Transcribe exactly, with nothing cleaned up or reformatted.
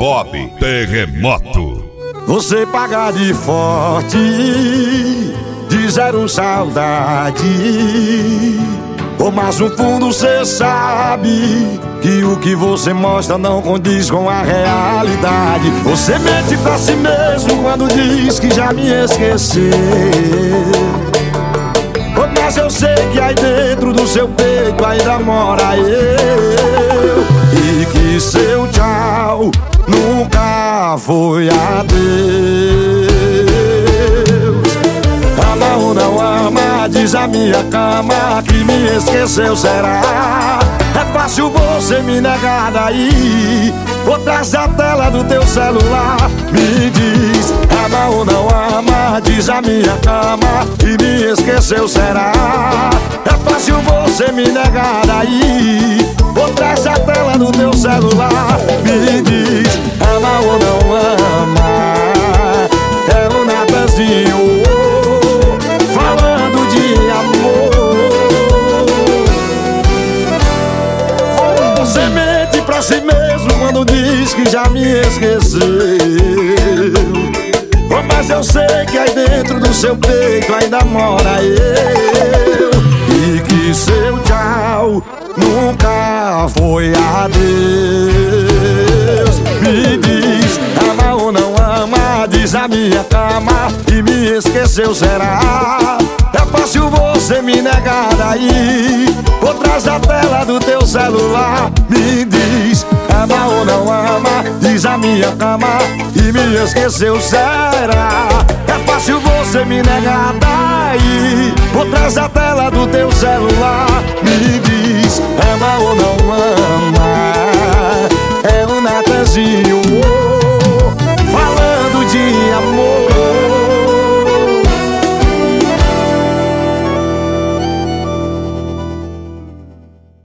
Bob Terremoto. Você paga de forte, de zero saudade. Oh, mas no fundo cê sabe que o que você mostra não condiz com a realidade. Você mente pra si mesmo quando diz que já me esqueceu. Oh, mas eu sei que aí dentro do seu peito ainda mora eu, e que seu tchau nunca foi adeus. Ama ou não ama, diz a minha cama que me esqueceu, será? É fácil você me negar daí, por trás da tela do teu celular. Me diz, ama ou não ama, diz a minha cama que me esqueceu, será? É fácil você me negar daí, por trás da tela do teu celular. Me diz, ama ou não ama, é o Natanzinho falando de amor. Você mente pra si mesmo quando diz que já me esqueceu. Oh, mas eu sei que aí dentro do seu peito ainda mora eu, e que seu tchau nunca foi adeus. Me diz, ama ou não ama, diz a minha cama e me esqueceu, será? É fácil você me negar daí, por trás da tela do teu celular. Me diz, ama ou não ama, diz a minha cama e me esqueceu, será? É fácil você me negar daí, por trás da tela do teu celular. Me diz,